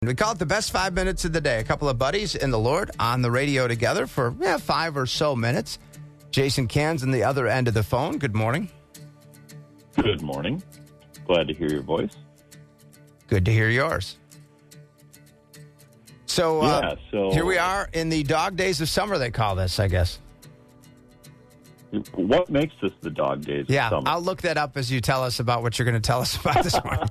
We call it the best 5 minutes of the day. A couple of buddies in the Lord on the radio together for 5 or so minutes. Jason Cairns on the other end of the phone. Good morning. Good morning. Glad to hear your voice. Good to hear yours. So here we are in the dog days of summer, they call this, I guess. What makes this the dog days of summer? I'll look that up as you tell us about what you're going to tell us about this morning.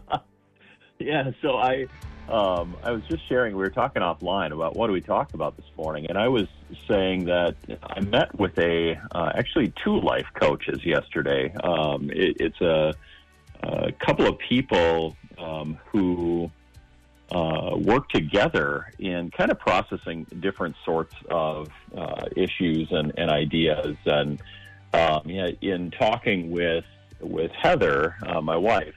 So I was just sharing, we were talking offline about what do we talk about this morning, and I was saying that I met with actually two life coaches yesterday. It's a couple of people who work together in kind of processing different sorts of issues and ideas. And in talking with Heather, my wife,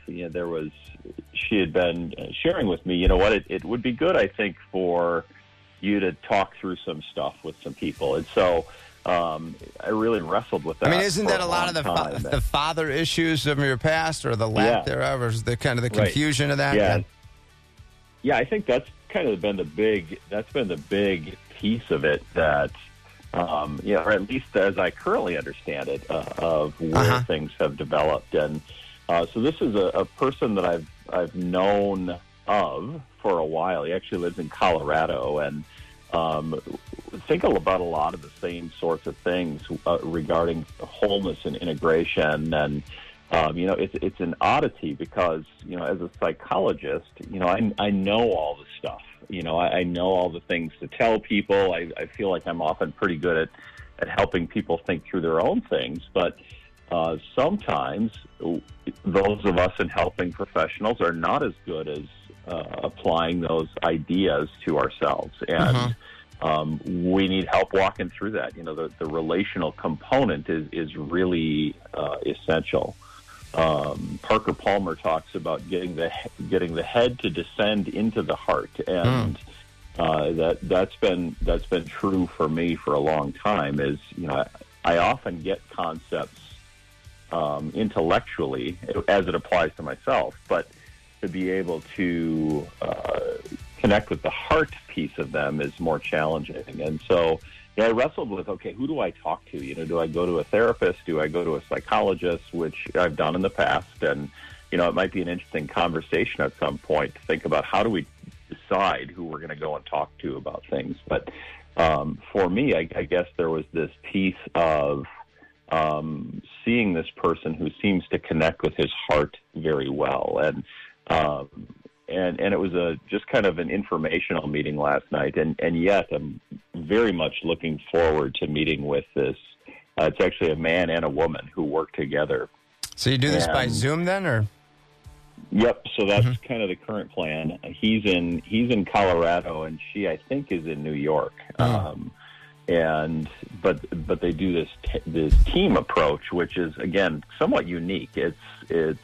she had been sharing with me, it would be good, I think, for you to talk through some stuff with some people. And so I really wrestled with that. I mean, isn't that a lot of the father issues of your past, or the lack thereof, or the kind of the confusion of that? Yeah, I think that's kind of been the big piece of it that, or at least as I currently understand it, of where things have developed. And so this is a person that I've known of for a while. He actually lives in Colorado, and think about a lot of the same sorts of things regarding wholeness and integration. And it's an oddity because as a psychologist, I know all the stuff. I know all the things to tell people. I feel like I'm often pretty good at helping people think through their own things, but sometimes those of us in helping professionals are not as good as applying those ideas to ourselves. And we need help walking through that. The relational component is really essential. Parker Palmer talks about getting the head to descend into the heart, and that's been true for me for a long time. I often get concepts intellectually as it applies to myself, but to be able to connect with the heart piece of them is more challenging. And so I wrestled with, who do I talk to? Do I go to a therapist? Do I go to a psychologist, which I've done in the past? And, it might be an interesting conversation at some point to think about how do we decide who we're going to go and talk to about things. But for me, I guess there was this piece of seeing this person who seems to connect with his heart very well. And it was just kind of an informational meeting last night, and yet I'm very much looking forward to meeting with this. It's actually a man and a woman who work together. So you do this by Zoom then, or? Yep. So that's kind of the current plan. He's in Colorado, and she, I think, is in New York. But they do this team approach, which is again somewhat unique. It's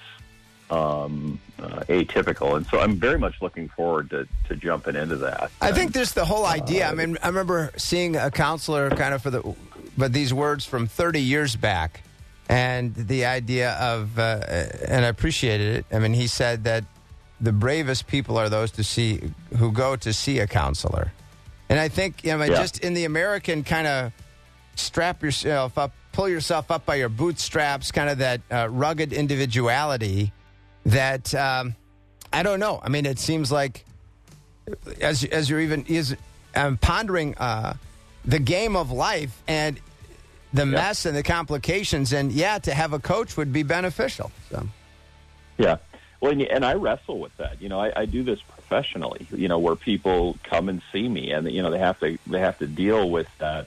atypical, and so I'm very much looking forward to jumping into that. I think there's the whole idea. I mean, I remember seeing a counselor kind of but these words from 30 years back, and the idea of and I appreciated it. I mean, he said that the bravest people are those who go to see a counselor, and I think just in the American kind of strap yourself up, pull yourself up by your bootstraps, kind of that rugged individuality. That I don't know. I mean, it seems like as you're pondering the game of life and the mess and the complications, and to have a coach would be beneficial. So. Yeah, well, and I wrestle with that. I do this professionally. Where people come and see me, and they have to deal with that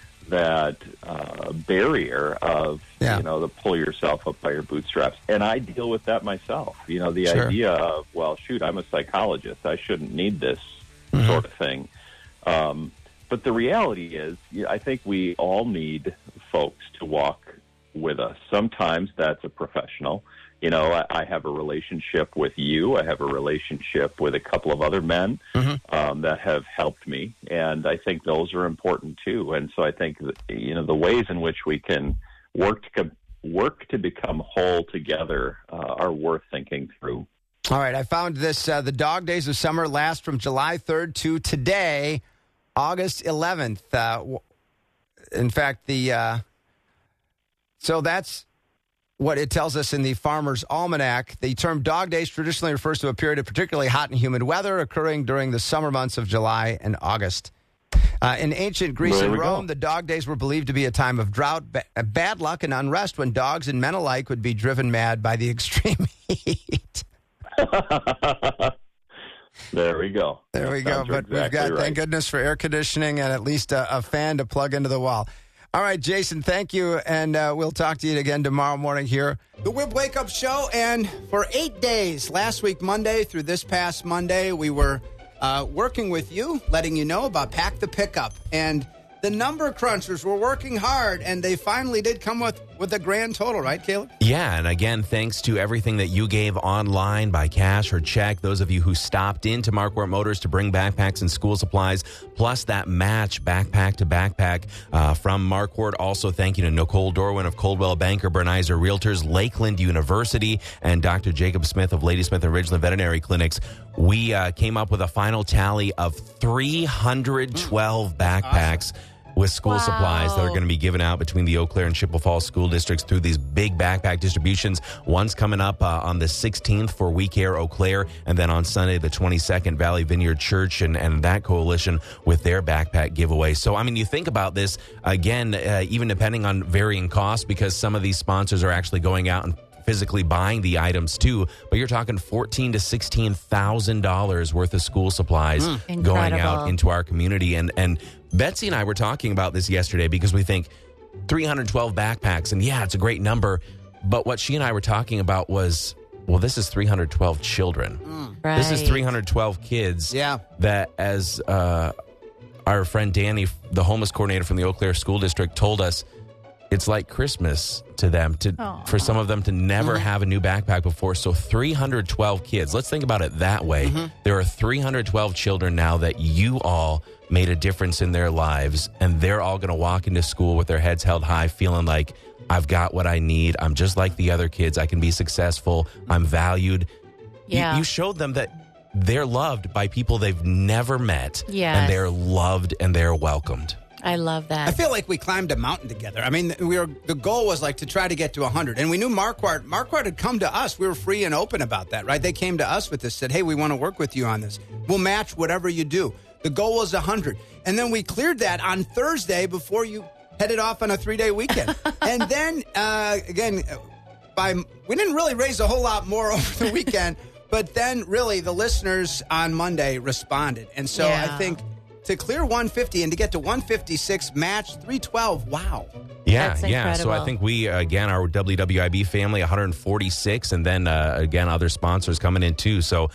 barrier of the pull yourself up by your bootstraps, and I deal with that myself. The idea of, well, shoot, I'm a psychologist, I shouldn't need this sort of thing. But the reality is, I think we all need folks to walk with us. Sometimes that's a professional. I have a relationship with you. I have a relationship with a couple of other men that have helped me, and I think those are important too. And so I think the ways in which we can work to become whole together are worth thinking through. All right, I found this. The dog days of summer last from July 3rd to today, August 11th. In fact, so that's what it tells us in the Farmer's Almanac. The term dog days traditionally refers to a period of particularly hot and humid weather occurring during the summer months of July and August. In ancient Greece and Rome, the dog days were believed to be a time of drought, bad luck, and unrest when dogs and men alike would be driven mad by the extreme heat. There we go. There we go. But exactly we've got, right. Thank goodness for air conditioning and at least a fan to plug into the wall. All right, Jason, thank you, and we'll talk to you again tomorrow morning here. The Wib Wake Up Show, and for 8 days, last week Monday through this past Monday, we were working with you, letting you know about Pack the Pickup. And the number crunchers were working hard, and they finally did come with a grand total, right, Caleb? Yeah, and again, thanks to everything that you gave online by cash or check, those of you who stopped into Marquardt Motors to bring backpacks and school supplies, plus that match backpack to backpack from Marquardt. Also, thank you to Nicole Dorwin of Coldwell Banker, Bernizer Realtors, Lakeland University, and Dr. Jacob Smith of Ladysmith and Ridgeland Veterinary Clinics. We came up with a final tally of 312 backpacks. Awesome. With school supplies that are going to be given out between the Eau Claire and Chippewa Falls school districts through these big backpack distributions. One's coming up on the 16th for We Care Eau Claire, and then on Sunday, the 22nd, Valley Vineyard Church and that coalition with their backpack giveaway. So, I mean, you think about this, again, even depending on varying costs, because some of these sponsors are actually going out and physically buying the items too, but you're talking $14,000 to $16,000 worth of school supplies going out into our community. And Betsy and I were talking about this yesterday because we think 312 backpacks, and yeah, it's a great number, but what she and I were talking about was, well, this is 312 children. Right. This is 312 kids that, as our friend Danny, the homeless coordinator from the Eau Claire School District, told us, it's like Christmas to them, for some of them to never have a new backpack before. So 312 kids. Let's think about it that way. There are 312 children now that you all made a difference in their lives, and they're all going to walk into school with their heads held high, feeling like, I've got what I need. I'm just like the other kids. I can be successful. I'm valued. Yeah. You showed them that they're loved by people they've never met, Yes. and they're loved and they're welcomed. I love that. I feel like we climbed a mountain together. I mean, the goal was like to try to get to 100. And we knew Marquardt had come to us. We were free and open about that, right? They came to us with this, said, hey, we want to work with you on this. We'll match whatever you do. The goal was 100. And then we cleared that on Thursday before you headed off on a 3-day weekend. And then, again, we didn't really raise a whole lot more over the weekend, but then really the listeners on Monday responded. And so I think to clear 150 and to get to 156, match 312, wow. Yeah, That's yeah. So I think we, again, our WWIB family, 146, and then, again, other sponsors coming in too. So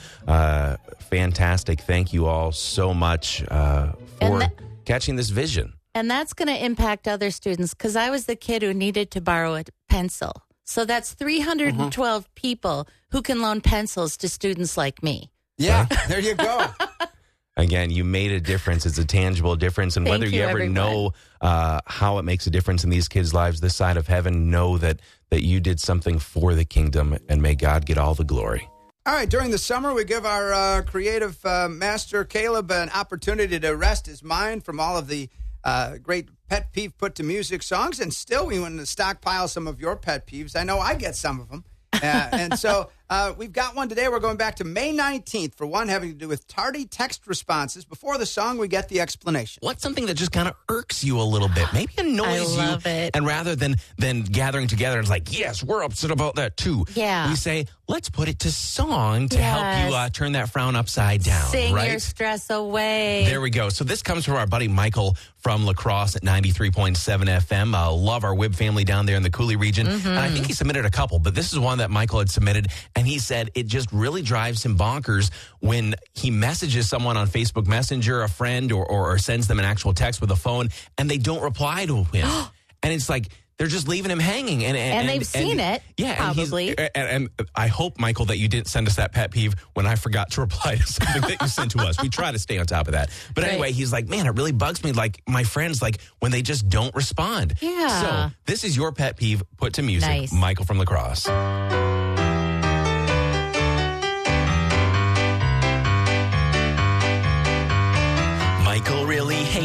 fantastic. Thank you all so much for catching this vision. And that's going to impact other students, because I was the kid who needed to borrow a pencil. So that's 312 people who can loan pencils to students like me. Yeah, there you go. Again, you made a difference. It's a tangible difference. And whether you ever know how it makes a difference in these kids' lives this side of heaven, know that you did something for the kingdom, and may God get all the glory. All right, during the summer, we give our creative master, Caleb, an opportunity to rest his mind from all of the great pet peeve put to music songs. And still, we want to stockpile some of your pet peeves. I know I get some of them. And so we've got one today. We're going back to May 19th for one having to do with tardy text responses. Before the song, we get the explanation. What's something that just kind of irks you a little bit? Maybe annoys you. I love it. And rather than gathering together and it's like, yes, we're upset about that too. Yeah. We say, let's put it to song to help you turn that frown upside down. Sing right? your stress away. There we go. So this comes from our buddy Michael from La Crosse at 93.7 FM. Love our Wib family down there in the Cooley region. And I think he submitted a couple, but this is one that Michael had submitted. And he said it just really drives him bonkers when he messages someone on Facebook Messenger, a friend, or sends them an actual text with a phone, and they don't reply to him. And it's like, they're just leaving him hanging. And they've seen it, probably. And I hope, Michael, that you didn't send us that pet peeve when I forgot to reply to something that you sent to us. We try to stay on top of that. But anyway, he's like, man, it really bugs me, like my friends, like when they just don't respond. Yeah. So this is your pet peeve put to music. Nice. Michael from La Crosse.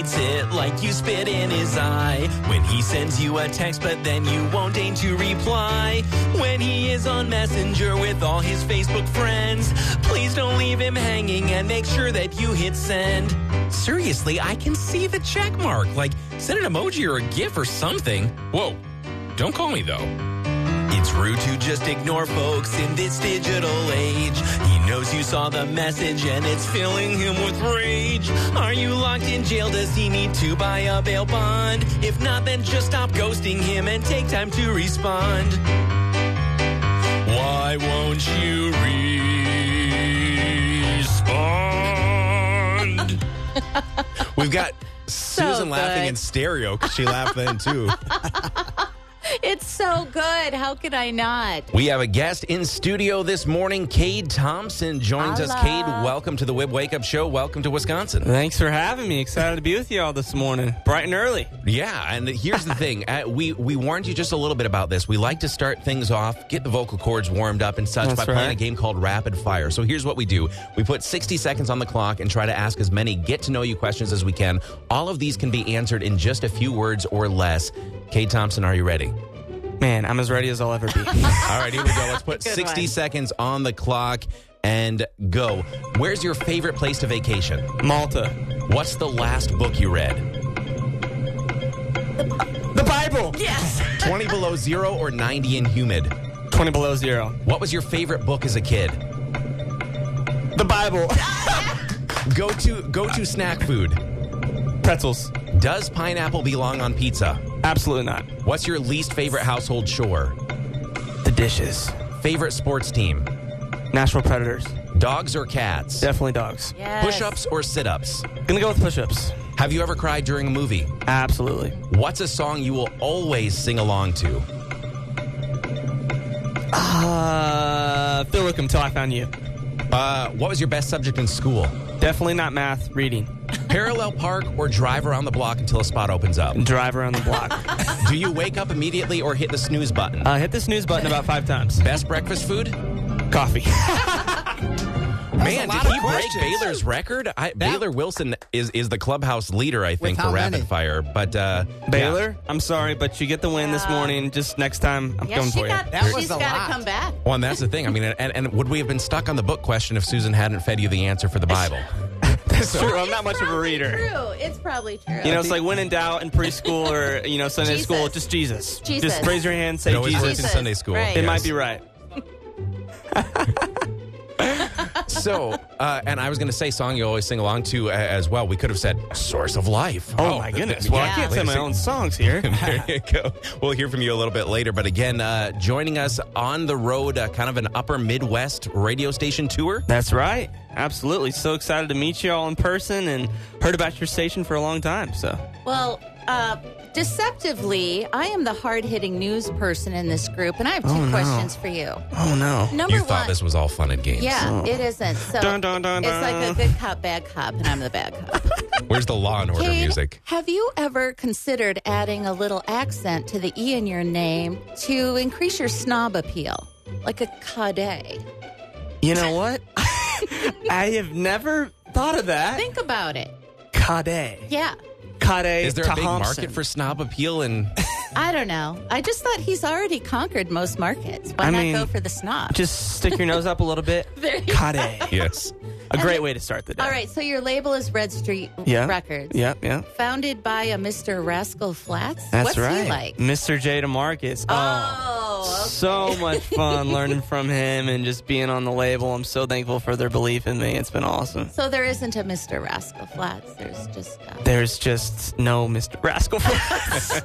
hates it like you spit in his eye. When he sends you a text but then you won't deign to reply. When he is on Messenger with all his Facebook friends. Please don't leave him hanging and make sure that you hit send. Seriously, I can see the check mark. Like, send an emoji or a GIF or something. Whoa, don't call me though. It's rude to just ignore folks in this digital age. He knows you saw the message and it's filling him with rage. Are you locked in jail? Does he need to buy a bail bond? If not, then just stop ghosting him and take time to respond. Why won't you respond? We've got Susan laughing good. in stereo because she laughed then too. It's so good. How could I not? We have a guest in studio this morning. Cade Thompson joins us. Holla. Cade, welcome to the Wib Wake Up Show. Welcome to Wisconsin. Thanks for having me. Excited to be with you all this morning. Bright and early. Yeah, and here's the thing. We warned you just a little bit about this. We like to start things off, get the vocal cords warmed up and such That's by playing right. a game called Rapid Fire. So here's what we do. We put 60 seconds on the clock and try to ask as many get-to-know-you questions as we can. All of these can be answered in just a few words or less. Cade Thompson, are you ready? Man, I'm as ready as I'll ever be. All right, here we go. Let's put Good 60 one. seconds on the clock and go. Where's your favorite place to vacation? Malta. What's the last book you read? The Bible. Yes. 20 below zero or 90 and humid? 20 below zero. What was your favorite book as a kid? The Bible. Go to snack food. Pretzels. Does pineapple belong on pizza? Absolutely not. What's your least favorite household chore? The dishes. Favorite sports team? Nashville Predators. Dogs or cats? Definitely dogs. Yes. Push-ups or sit-ups? Gonna go with push-ups. Have you ever cried during a movie? Absolutely. What's a song you will always sing along to? Phil Wickham, Till I Found You. What was your best subject in school? Definitely not math. Reading. Parallel park or drive around the block until a spot opens up? Drive around the block. Do you wake up immediately or hit the snooze button? Hit the snooze button about 5 times. Best breakfast food? Coffee. Man, lot did of he break questions. Baylor's record? Baylor Wilson is the clubhouse leader, I think, how for many? rapid fire. But Baylor, I'm sorry, but you get the win this morning. Just next time, I'm Yeah, coming for you. That was she's a got lot. to come back. Well, and that's the thing. I mean, and would we have been stuck on the book question if Susan hadn't fed you the answer for the Bible? That's true. I'm It's not much of a probably reader. True. It's probably true. You know, it's like when in doubt in preschool or, Sunday Jesus. school, just Jesus. Jesus. Just raise your hand, say It always Jesus. works in Sunday school. Right. It Yes. might be right. So, and I was going to say song you always sing along to as well. We could have said Source of Life. Oh, my goodness. Well, I Yeah. can't say my own songs here. There you go. We'll hear from you a little bit later. But again, joining us on the road, kind of an upper Midwest radio station tour. That's right. Absolutely. So excited to meet you all in person and heard about your station for a long time. So, Well, deceptively, I am the hard-hitting news person in this group, and I have two questions for you. oh no. Number You one, thought this was all fun and games. yeah, it isn't. So Dun, dun, dun, it's dun. like a good cop, bad cop, and I'm the bad cop. Where's the Law and Order Cade, music? have you ever considered adding a little accent to the E in your name to increase your snob appeal, like a Cade? You know what? I have never thought of that. Think about it. Cade. Yeah. Cade. Is there a big Thompson. market for snob appeal? And I don't know. I just thought he's already conquered most markets. Why I not mean, go for the snob? Just stick your nose up a little bit. There you Cade. yes, A great way to start the day. All right, so your label is Red Street Yeah. Records. Yeah, yeah. Founded by a Mr. Rascal Flatts. That's What's right. he like? Mr. J. DeMarcus. Oh, okay. So much fun learning from him and just being on the label. I'm so thankful for their belief in me. It's been awesome. So there isn't a Mr. Rascal Flatts. There's just no Mr. Rascal Flats.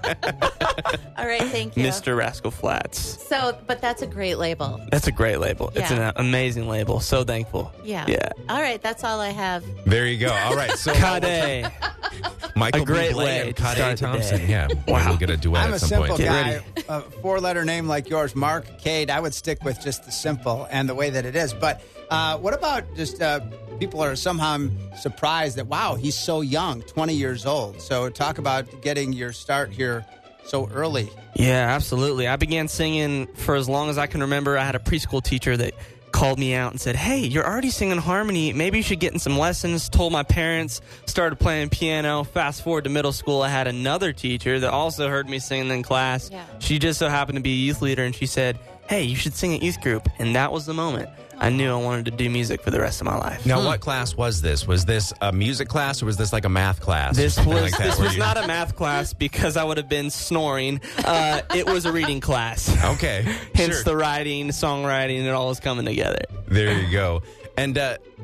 All right, thank you. Mr. Rascal Flats. So, but that's a great label. That's a great label. It's Yeah. an amazing label. So thankful. Yeah. Yeah. All right, that's all I have. there you go. All right, so Cade. Michael A great Bublé way and to Cade start the Thompson. day. Yeah, Wow. we'll get a duet I'm at a some simple point. Get guy. ready. A four-letter name like yours, Mark, Cade. I would stick with just the simple and the way that it is. But what about just people are somehow surprised that, wow, he's so young, 20 years old. So talk about getting your start here so early. Yeah, absolutely. I began singing for as long as I can remember. I had a preschool teacher that called me out and said, hey, you're already singing harmony. Maybe you should get in some lessons. Told my parents, started playing piano. Fast forward to middle school, I had another teacher that also heard me singing in class. Yeah. She just so happened to be a youth leader, and she said, hey, you should sing at youth group. And that was the moment I knew I wanted to do music for the rest of my life. Now, what class was this? Was this a music class or was this like a math class? This was not a math class because I would have been snoring. It was a reading class. Okay. Hence the writing, songwriting, it all was coming together. There you go. And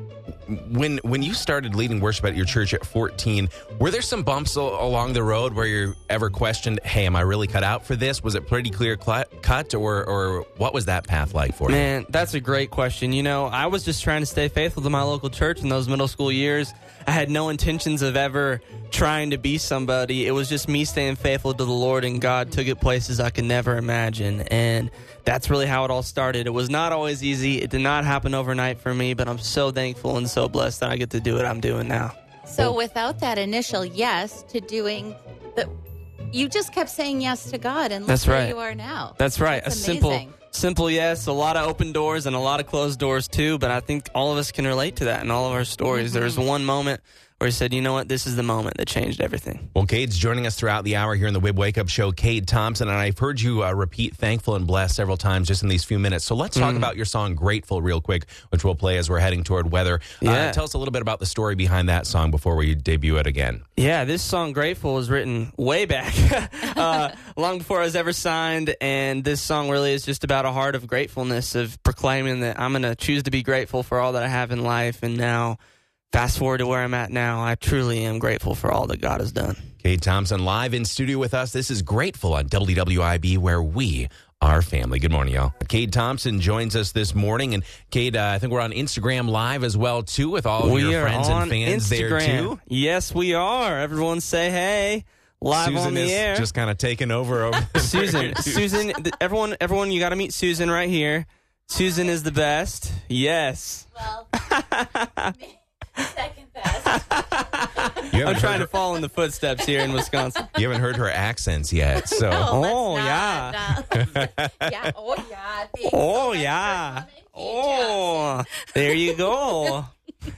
when you started leading worship at your church at 14, were there some bumps along the road where you ever questioned, hey, am I really cut out for this? Was it pretty clear cut, or what was that path like for you? Man, that's a great question. You know, I was just trying to stay faithful to my local church in those middle school years. I had no intentions of ever trying to be somebody. It was just me staying faithful to the Lord, and God took it places I could never imagine. And that's really how it all started. It was not always easy. It did not happen overnight for me, but I'm so thankful and so blessed that I get to do what I'm doing now. So without that initial yes to doing you just kept saying yes to God, and look where you are now. That's right. That's a simple yes, a lot of open doors and a lot of closed doors too, but I think all of us can relate to that in all of our stories. There was one moment where he said, you know what, this is the moment that changed everything. Well, Cade's joining us throughout the hour here in the WIB Wake Up Show. Cade Thompson, and I've heard you repeat thankful and blessed several times just in these few minutes. So let's talk about your song Grateful real quick, which we'll play as we're heading toward weather. Tell us a little bit about the story behind that song before we debut it again. Yeah, this song Grateful was written way back, long before I was ever signed, and this song really is just about a heart of gratefulness, of proclaiming that I'm going to choose to be grateful for all that I have in life, and now fast forward to where I'm at now, I truly am grateful for all that God has done. Cade Thompson live in studio with us. This is Grateful on WWIB, where we are family. Good morning, y'all. Cade Thompson joins us this morning. And Cade, I think we're on Instagram Live as well, too, with all of your friends and fans there, too. Yes, we are. Everyone say hey. Live Susan on the air. Is just kind of taking over. Susan, everyone, you got to meet Susan right here. Susan is the best. Yes. Well, second best. I'm trying to follow in the footsteps here in Wisconsin. You haven't heard her accents yet, so. Yeah. Yeah. Oh, yeah. Thanks Oh, so much yeah. for coming, There you go.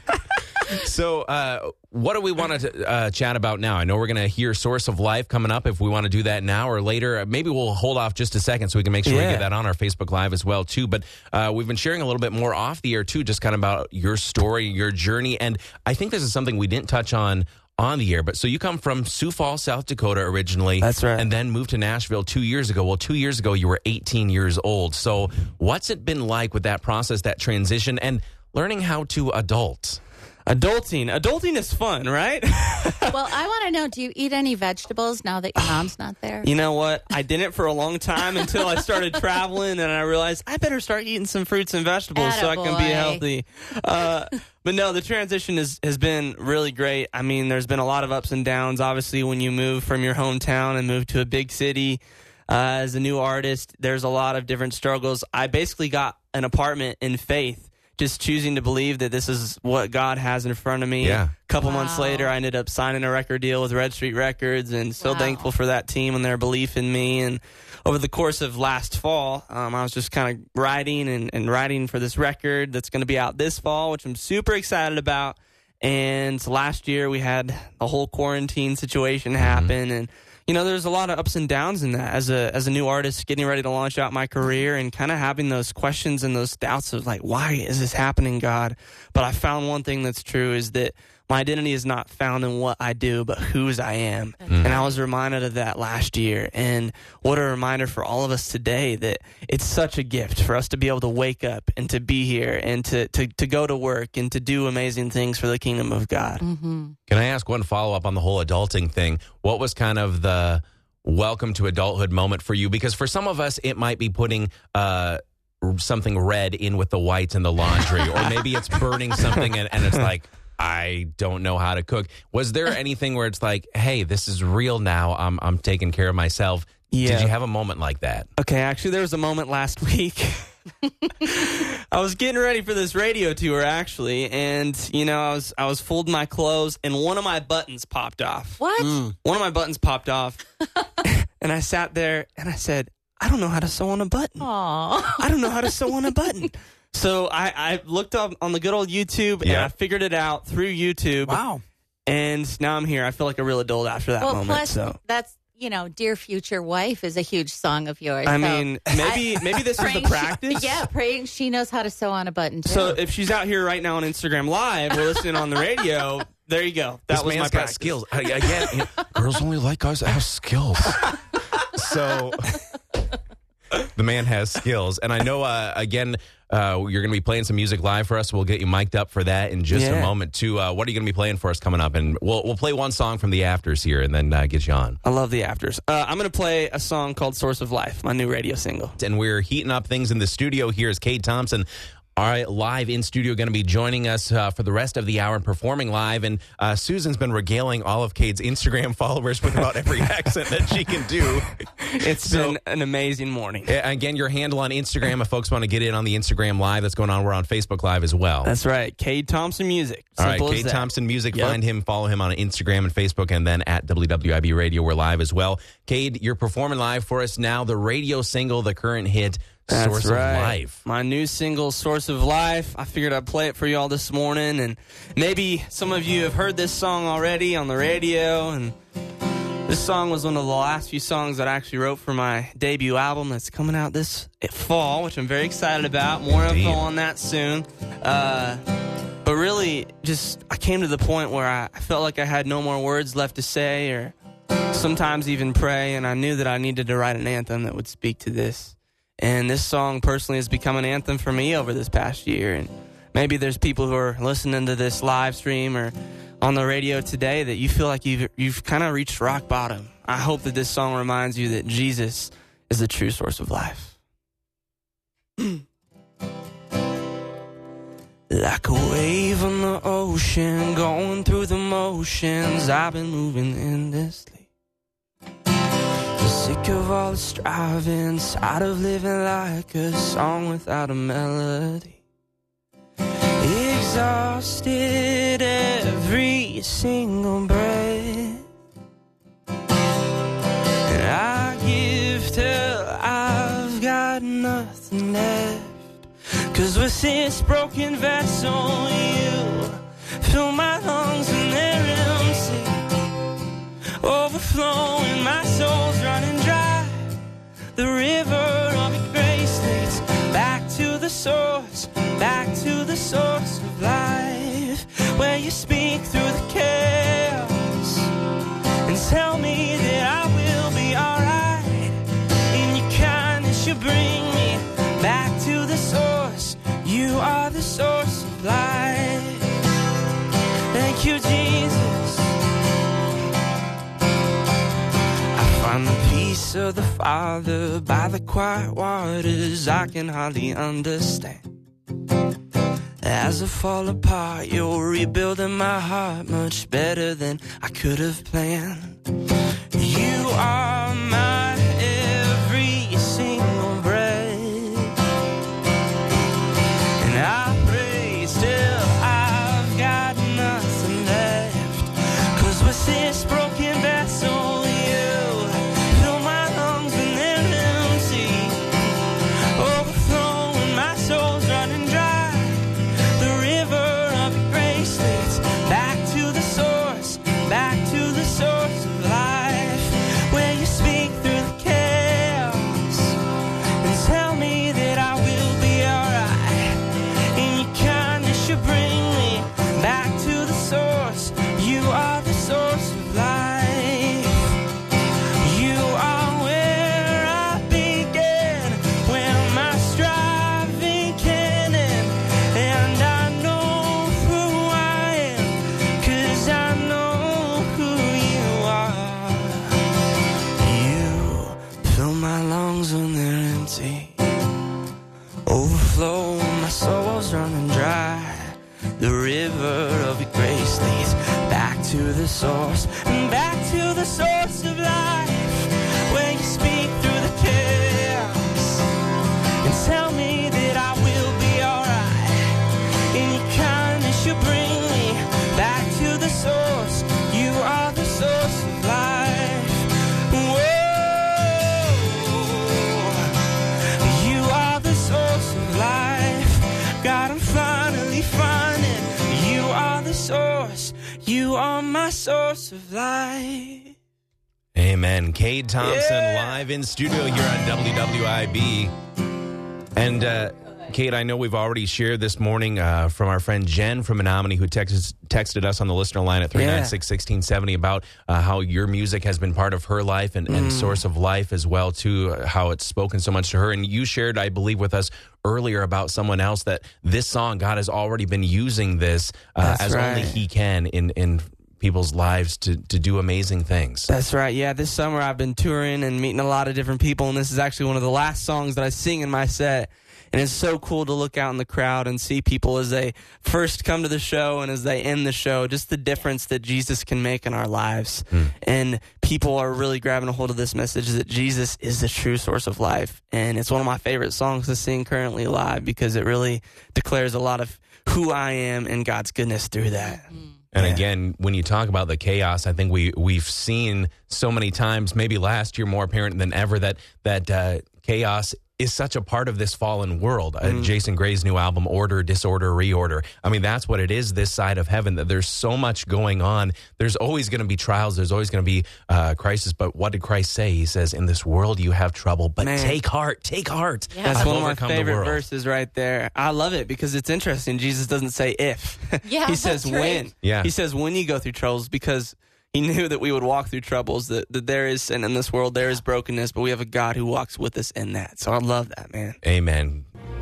So, what do we want to chat about now? I know we're going to hear Source of Life coming up. If we want to do that now or later, maybe we'll hold off just a second so we can make sure we get that on our Facebook Live as well, too. But we've been sharing a little bit more off the air, too, just kind of about your story, your journey. And I think this is something we didn't touch on the air. But so you come from Sioux Falls, South Dakota originally. That's right. And then moved to Nashville 2 years ago. Well, 2 years ago, you were 18 years old. So what's it been like with that process, that transition, and learning how to adult? Adulting is fun, right? Well, I want to know, do you eat any vegetables now that your mom's not there? You know what? I didn't for a long time until I started traveling, and I realized I better start eating some fruits and vegetables so I can be healthy. But no, the transition has been really great. I mean, there's been a lot of ups and downs. Obviously, when you move from your hometown and move to a big city as a new artist, there's a lot of different struggles. I basically got an apartment in faith, just choosing to believe that this is what God has in front of me. Yeah. A couple months later, I ended up signing a record deal with Red Street Records, and so thankful for that team and their belief in me. And over the course of last fall, I was just kind of writing and writing for this record that's going to be out this fall, which I'm super excited about. And last year, we had the whole quarantine situation happen, and you know, there's a lot of ups and downs in that as a new artist getting ready to launch out my career and kind of having those questions and those doubts of like, why is this happening, God? But I found one thing that's true is that my identity is not found in what I do, but whose I am. And I was reminded of that last year. And what a reminder for all of us today that it's such a gift for us to be able to wake up and to be here and to go to work and to do amazing things for the kingdom of God. Can I ask one follow-up on the whole adulting thing? What was kind of the welcome to adulthood moment for you? Because for some of us, it might be putting something red in with the whites in the laundry, or maybe it's burning something and it's like, I don't know how to cook. Was there anything where it's like, hey, this is real now, I'm taking care of myself? Yeah. Did you have a moment like that? Okay, actually, there was a moment last week. I was getting ready for this radio tour, actually, and, you know, I was folding my clothes, and one of my buttons popped off. What? One of my buttons popped off, and I sat there, and I said, I don't know how to sew on a button. Aww. I don't know how to sew on a button. So I looked up on the good old YouTube, and I figured it out through YouTube. Wow. And now I'm here. I feel like a real adult after that moment. Plus, that's, Dear Future Wife is a huge song of yours. I mean, maybe this is the practice. Praying she knows how to sew on a button, too. So if she's out here right now on Instagram Live, we're listening on the radio, there you go. That was my practice. Skills. Again, girls only like guys that have skills. So the man has skills. And I know, again, you're going to be playing some music live for us. We'll get you mic'd up for that in just a moment, too. What are you going to be playing for us coming up? And we'll play one song from the Afters here and then get you on. I love the Afters. I'm going to play a song called Source of Life, my new radio single. And we're heating up things in the studio here is Cade Thompson. All right, live in studio, going to be joining us for the rest of the hour and performing live. And Susan's been regaling all of Cade's Instagram followers with about every accent that she can do. It's been an amazing morning. Again, your handle on Instagram, if folks want to get in on the Instagram Live that's going on, we're on Facebook Live as well. That's right, Cade Thompson Music. Simple all right, Cade Thompson Music. Yep. Find him, follow him on Instagram and Facebook, and then at WWIB Radio, we're live as well. Cade, you're performing live for us now. The radio single, the current hit, Source of Life. My new single, Source of Life. I figured I'd play it for you all this morning. And maybe some of you have heard this song already on the radio. And this song was one of the last few songs that I actually wrote for my debut album that's coming out this fall, which I'm very excited about. More info on that soon. But really, I came to the point where I felt like I had no more words left to say or sometimes even pray. And I knew that I needed to write an anthem that would speak to this. And this song personally has become an anthem for me over this past year. And maybe there's people who are listening to this live stream or on the radio today that you feel like you've kind of reached rock bottom. I hope that this song reminds you that Jesus is the true source of life. Like a wave on the ocean, going through the motions, I've been moving endlessly. Sick of all the striving, tired of living like a song without a melody. Exhausted every single breath, and I give till I've got nothing left. 'Cause with this broken vessel, you fill my lungs and they're empty, overflowing, my soul's running dry. The river of your grace leads back to the source of life, where you speak through the chaos and tell me that I will be alright. In your kindness you bring me back to the source. You are the source of life. Thank you, Jesus. Find the peace of the Father by the quiet waters I can hardly understand. As I fall apart, you're rebuilding my heart much better than I could have planned. You are my every single breath, and I praise till I've got nothing left. 'Cause with this broken vessel, to the source, back to the source of life, where you speak through the chaos and tell me that I will be alright. In your kindness you bring me back to the source. You are the source of life. Whoa, you are the source of life. my source of life. Amen. Cade Thompson live in studio here on WWIB. And Cade, I know we've already shared this morning from our friend Jen from Menominee, who texted us on the listener line at 396-1670 about how your music has been part of her life and source of life as well, too, how it's spoken so much to her. And you shared, I believe, with us earlier about someone else that this song, God has already been using this as only He can in people's lives to do amazing things. That's right. Yeah, this summer I've been touring and meeting a lot of different people, and this is actually one of the last songs that I sing in my set. And it's so cool to look out in the crowd and see people as they first come to the show and as they end the show, just the difference that Jesus can make in our lives. And people are really grabbing a hold of this message that Jesus is the true source of life. And it's one of my favorite songs to sing currently live because it really declares a lot of who I am and God's goodness through that. And again, when you talk about the chaos, I think we've seen so many times, maybe last year more apparent than ever, that chaos is such a part of this fallen world. Jason Gray's new album, Order, Disorder, Reorder. I mean, that's what it is this side of heaven, that there's so much going on. There's always going to be trials. There's always going to be crisis. But what did Christ say? He says, in this world you have trouble, but take heart, take heart. Yeah. That's one of my favorite verses right there. I love it because it's interesting. Jesus doesn't say if. Yeah, he says when. Right. Yeah. He says when you go through troubles because He knew that we would walk through troubles, that there is sin in this world, there is brokenness, but we have a God who walks with us in that. So I love that, man. Amen.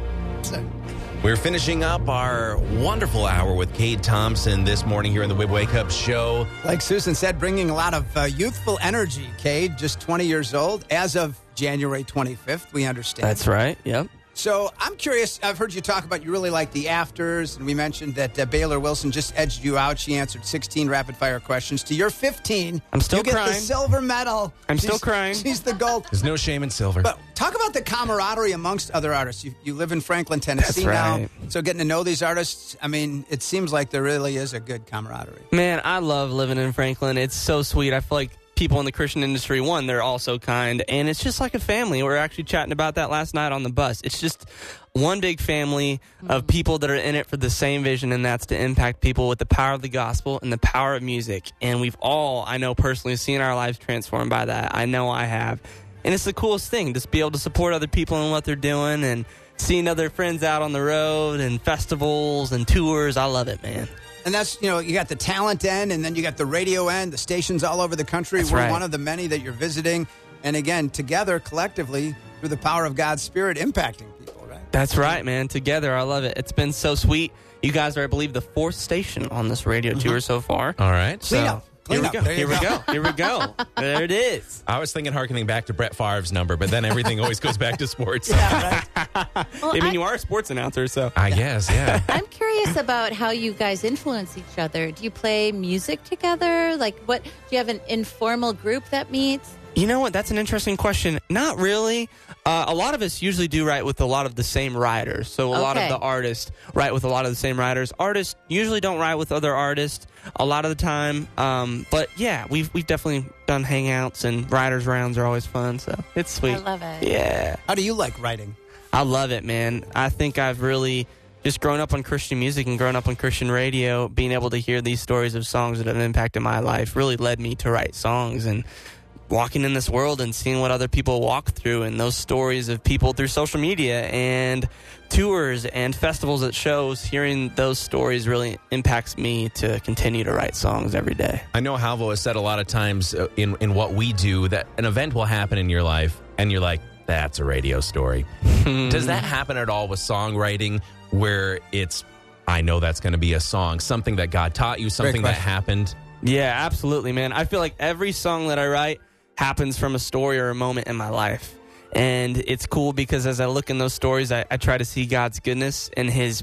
We're finishing up our wonderful hour with Cade Thompson this morning here in the Wake Up Show. Like Susan said, bringing a lot of youthful energy. Cade, just 20 years old, as of January 25th, we understand. That's right, yep. So I'm curious, I've heard you talk about you really like the afters, and we mentioned that Baylor Wilson just edged you out. She answered 16 rapid-fire questions. To your 15, I'm still you get crying. the silver medal. I'm still crying. She's the gold. There's no shame in silver. But talk about the camaraderie amongst other artists. You live in Franklin, Tennessee That's right. now, so getting to know these artists, I mean, it seems like there really is a good camaraderie. Man, I love living in Franklin. It's so sweet. I feel like people in the Christian industry, one, they're all so kind, and it's just like a family. We were actually chatting about that last night on the bus. It's just one big family of people that are in it for the same vision, and that's to impact people with the power of the gospel and the power of music. And we've all, I know personally, seen our lives transformed by that. I know I have. And it's the coolest thing, just be able to support other people in what they're doing and seeing other friends out on the road and festivals and tours. I love it, man. And that's, you got the talent end, and then you got the radio end, the stations all over the country. That's We're right. one of the many that you're visiting. And again, together, collectively, through the power of God's Spirit, impacting people, right? That's right, man. Together, I love it. It's been so sweet. You guys are, I believe, the fourth station on this radio tour so far. All right. Clean up. Here we go. Here we go. Here we go. There it is. I was thinking harkening back to Brett Favre's number, but then everything always goes back to sports. Yeah, right. Well, I mean, you are a sports announcer, so. I guess, yeah. I'm curious about how you guys influence each other. Do you play music together? Like, what? Do you have an informal group that meets? You know what? That's an interesting question. Not really. A lot of us usually do write with a lot of the same writers. So a lot of Okay. the artists write with a lot of the same writers. Artists usually don't write with other artists a lot of the time. But yeah, we've definitely done hangouts, and writers' rounds are always fun. So it's sweet. I love it. Yeah. How do you like writing? I love it, man. I think I've really just grown up on Christian music and grown up on Christian radio. Being able to hear these stories of songs that have impacted my life really led me to write songs, and walking in this world and seeing what other people walk through, and those stories of people through social media and tours and festivals at shows, hearing those stories really impacts me to continue to write songs every day. I know Halvo has said a lot of times in what we do that an event will happen in your life, and you're like, that's a radio story. Does that happen at all with songwriting, where it's, I know that's going to be a song, something that God taught you, something that happened? Yeah, absolutely, man. I feel like every song that I write happens from a story or a moment in my life. And it's cool because as I look in those stories, I try to see God's goodness and his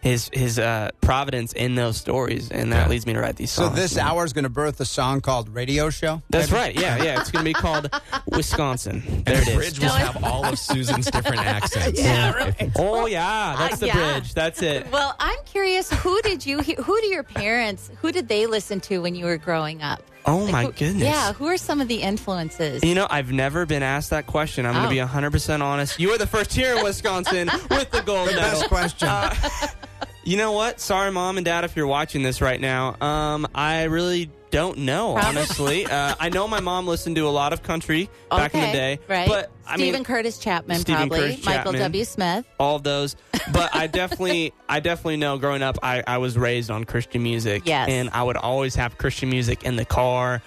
providence in those stories, and that leads me to write these So songs. this hour is going to birth a song called Radio Show? That's right, yeah. It's going to be called Wisconsin. There And it the is. bridge will have all of Susan's different accents. Yeah, right. Oh, yeah, that's the yeah. bridge. That's it. Well, I'm curious. Who do your parents? Who did they listen to when you were growing up? Oh, Like, my who- goodness. Yeah. Who are some of the influences? You know, I've never been asked that question. I'm going to be 100% honest. You were the first here in Wisconsin with the gold medal. Best question. You know what? Sorry, Mom and Dad, if you're watching this right now. I really don't know, honestly. I know my mom listened to a lot of country back in the day. Right. But Stephen Curtis Chapman, Stephen probably. Curtis Michael Chapman. W. Smith. All of those. But I definitely know growing up, I was raised on Christian music. Yes. And I would always have Christian music in the car